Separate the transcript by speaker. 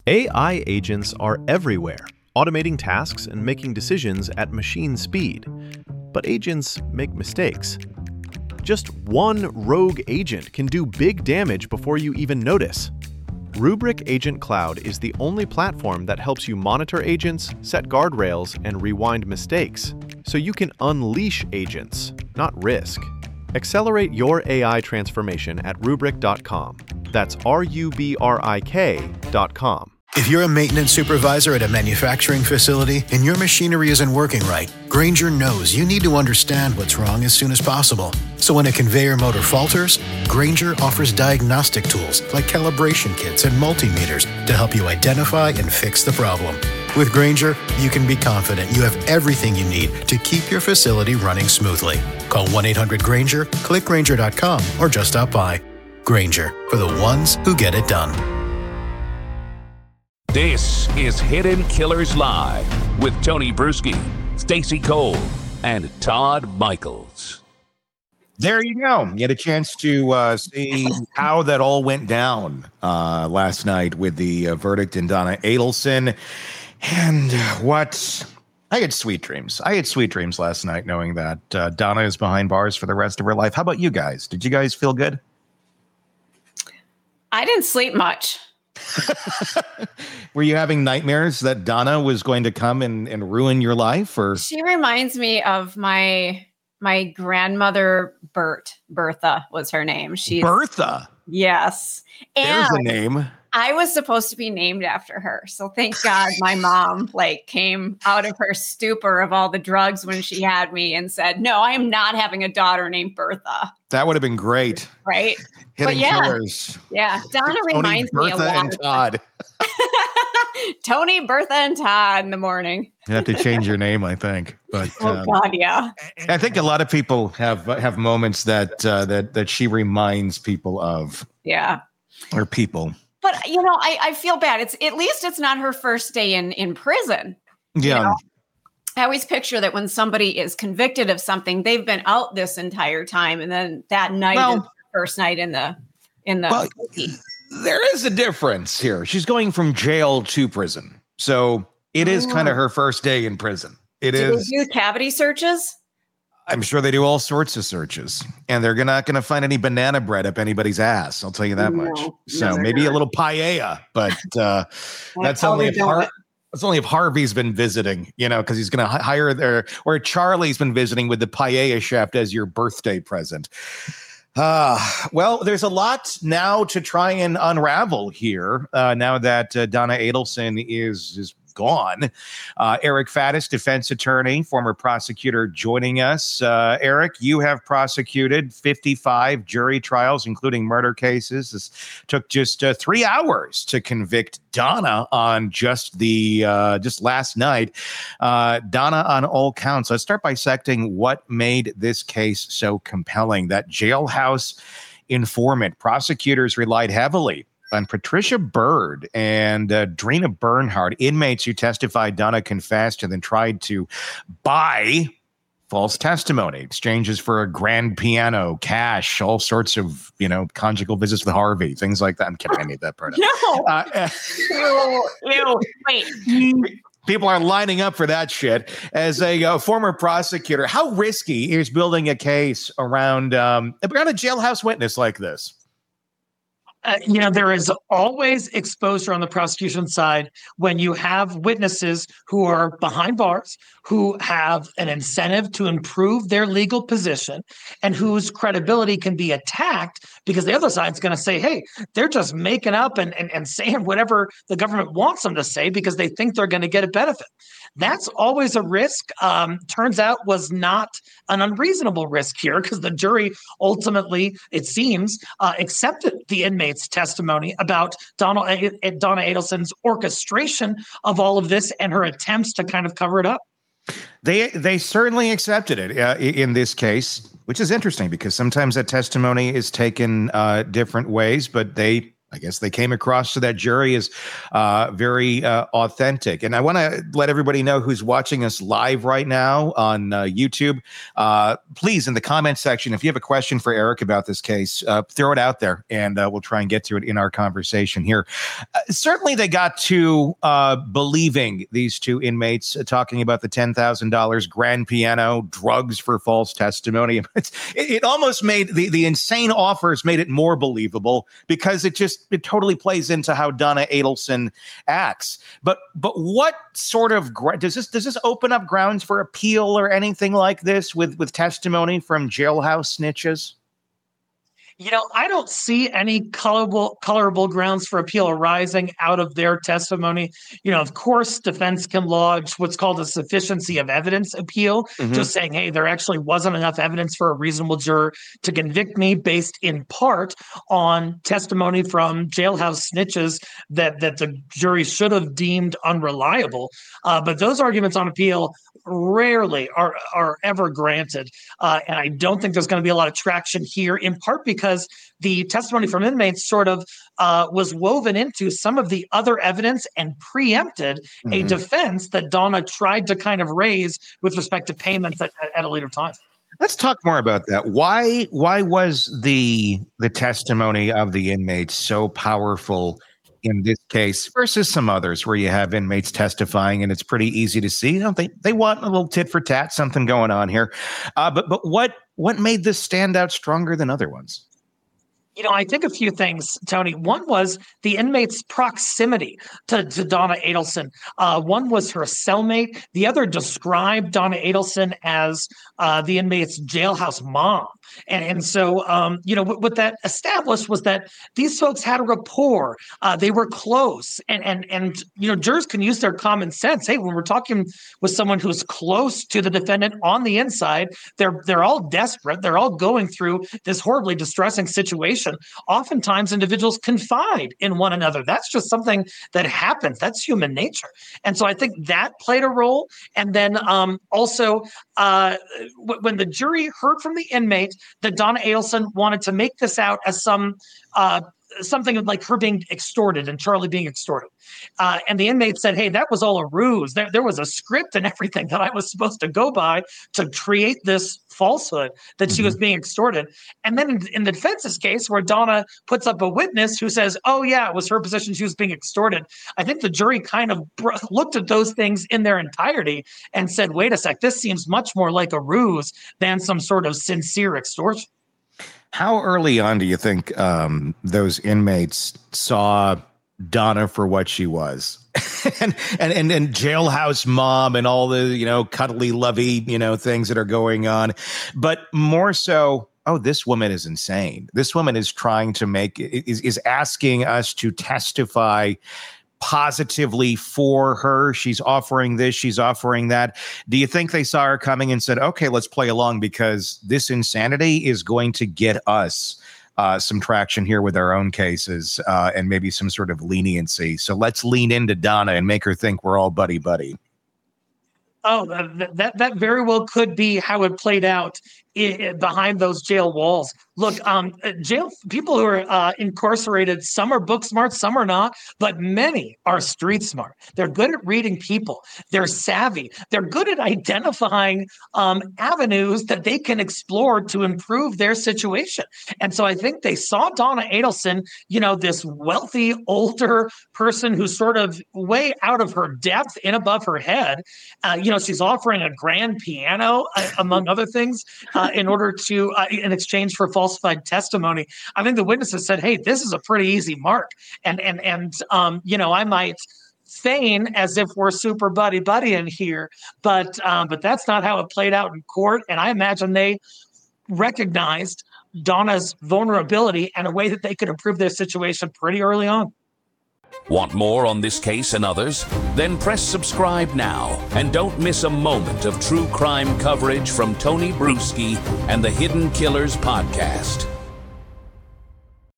Speaker 1: AI agents are everywhere, automating tasks and making decisions at machine speed. But agents make mistakes. Just one rogue agent can do big damage before you even notice. Rubrik Agent Cloud is the only platform that helps you monitor agents, set guardrails, and rewind mistakes, so you can unleash agents, not risk. Accelerate your AI transformation at Rubrik.com. That's RUBRIK.com.
Speaker 2: If you're a maintenance supervisor at a manufacturing facility and your machinery isn't working right, Grainger knows you need to understand what's wrong as soon as possible. So when a conveyor motor falters, Grainger offers diagnostic tools like calibration kits and multimeters to help you identify and fix the problem. With Grainger, you can be confident you have everything you need to keep your facility running smoothly. Call 1-800-GRAINGER, click Grainger.com, or just stop by. Grainger, for the ones who get it done.
Speaker 3: This is Hidden Killers Live with Tony Bruschi, Stacey Cole, and Todd Michaels.
Speaker 4: There you go. You had a chance to see how that all went down last night with the verdict in Donna Adelson. And what I had sweet dreams. I had sweet dreams last night knowing that Donna is behind bars for the rest of her life. How about you guys? Did you guys feel good?
Speaker 5: I didn't sleep much.
Speaker 4: Were you having nightmares that Donna was going to come and ruin your life? Or
Speaker 5: she reminds me of my grandmother, Bertha was her name. She's
Speaker 4: Bertha.
Speaker 5: Yes.
Speaker 4: There's
Speaker 5: And
Speaker 4: a name.
Speaker 5: I was supposed to be named after her. So thank God my mom came out of her stupor of all the drugs when she had me and said, no, I am not having a daughter named Bertha.
Speaker 4: That would have been great.
Speaker 5: Right?
Speaker 4: Hitting
Speaker 5: Killers. Yeah. Donna reminds me a
Speaker 4: Bertha
Speaker 5: lot
Speaker 4: and Todd.
Speaker 5: Tony, Bertha, and Todd in the morning.
Speaker 4: You have to change your name, I think. But
Speaker 5: God, yeah.
Speaker 4: I think a lot of people have moments that she reminds people of.
Speaker 5: Yeah.
Speaker 4: Or people.
Speaker 5: But I feel bad. At least it's not her first day in prison.
Speaker 4: Yeah.
Speaker 5: I always picture that when somebody is convicted of something, they've been out this entire time, and then that night is the first night in the.
Speaker 4: Well, there is a difference here. She's going from jail to prison, so it is kind of her first day in prison. Do they
Speaker 5: do cavity searches?
Speaker 4: I'm sure they do all sorts of searches, and they're not going to find any banana bread up anybody's ass. I'll tell you that much. So maybe a little paella, but that's only if Harvey's been visiting, because he's going to hire or Charlie's been visiting with the paella chef as your birthday present. Well, there's a lot now to try and unravel here. Now that Donna Adelson is gone. Eric Faddis, defense attorney, former prosecutor, joining us. Eric, you have prosecuted 55 jury trials, including murder cases. This took just 3 hours to convict Donna on just last night. Donna on all counts. Let's start dissecting what made this case so compelling. That jailhouse informant. Prosecutors relied heavily on Patricia Bird and Drina Bernhardt, inmates who testified Donna confessed and then tried to buy false testimony, exchanges for a grand piano, cash, all sorts of, conjugal visits with Harvey, things like that. I'm kidding. I made that part up.
Speaker 5: No. Wait.
Speaker 4: People are lining up for that shit. As a former prosecutor, how risky is building a case around a jailhouse witness like this?
Speaker 6: There is always exposure on the prosecution side when you have witnesses who are behind bars, who have an incentive to improve their legal position, and whose credibility can be attacked because the other side's going to say, hey, they're just making up and saying whatever the government wants them to say because they think they're going to get a benefit. That's always a risk. Turns out was not an unreasonable risk here because the jury ultimately, it seems, accepted the inmate's testimony about Donna Adelson's orchestration of all of this and her attempts to kind of cover it up.
Speaker 4: They certainly accepted it in this case, which is interesting because sometimes that testimony is taken different ways, but they I guess they came across to that jury as very authentic. And I want to let everybody know who's watching us live right now on YouTube. Please, in the comment section, if you have a question for Eric about this case, throw it out there, and we'll try and get to it in our conversation here. Certainly, they got to believing these two inmates talking about the $10,000 grand piano, drugs for false testimony. It almost made the insane offers made it more believable, because it totally plays into how Donna Adelson acts. But what sort of does this open up grounds for appeal or anything like this with testimony from jailhouse snitches?
Speaker 6: I don't see any colorable grounds for appeal arising out of their testimony. Of course, defense can lodge what's called a sufficiency of evidence appeal, just saying, hey, there actually wasn't enough evidence for a reasonable juror to convict me based in part on testimony from jailhouse snitches that the jury should have deemed unreliable. But those arguments on appeal rarely are ever granted. And I don't think there's going to be a lot of traction here, in part because the testimony from inmates sort of was woven into some of the other evidence and preempted a defense that Donna tried to kind of raise with respect to payments at a later time.
Speaker 4: Let's talk more about that. Why was the testimony of the inmates so powerful in this case versus some others where you have inmates testifying and it's pretty easy to see, they want a little tit for tat, something going on here. But what made this stand out stronger than other ones?
Speaker 6: I think a few things, Tony. One was the inmate's proximity to Donna Adelson. One was her cellmate. The other described Donna Adelson as the inmate's jailhouse mom. And so, what that established was that these folks had a rapport. They were close. And jurors can use their common sense. Hey, when we're talking with someone who's close to the defendant on the inside, they're all desperate. They're all going through this horribly distressing situation. Oftentimes, individuals confide in one another. That's just something that happens. That's human nature. And so I think that played a role. And then also, when the jury heard from the inmate that Donna Adelson wanted to make this out as something like her being extorted and Charlie being extorted. And the inmate said, hey, that was all a ruse. There was a script and everything that I was supposed to go by to create this falsehood that she was being extorted. And then in the defense's case, where Donna puts up a witness who says, oh, yeah, it was her position she was being extorted, I think the jury kind of looked at those things in their entirety and said, wait a sec, this seems much more like a ruse than some sort of sincere extortion.
Speaker 4: How early on do you think those inmates saw Donna for what she was? and jailhouse mom and all the, cuddly, lovey, things that are going on. But more so, oh, this woman is insane. This woman is trying to is asking us to testify positively for her. She's offering this, she's offering that. Do you think they saw her coming and said, okay, let's play along, because this insanity is going to get us some traction here with our own cases and maybe some sort of leniency. So let's lean into Donna and make her think we're all buddy-buddy.
Speaker 6: Oh, that very well could be how it played out behind those jail walls. Look, jail people who are incarcerated, some are book smart, some are not, but many are street smart. They're good at reading people. They're savvy. They're good at identifying avenues that they can explore to improve their situation. And so I think they saw Donna Adelson, this wealthy, older person who's sort of way out of her depth, in above her head. She's offering a grand piano, among other things, in order to, in exchange for falsified testimony. I think the witnesses said, hey, this is a pretty easy mark. And I might feign as if we're super buddy in here, but that's not how it played out in court. And I imagine they recognized Donna's vulnerability and a way that they could improve their situation pretty early on.
Speaker 3: Want more on this case and others? Then press subscribe now and don't miss a moment of true crime coverage from Tony Bruschi and the Hidden Killers podcast.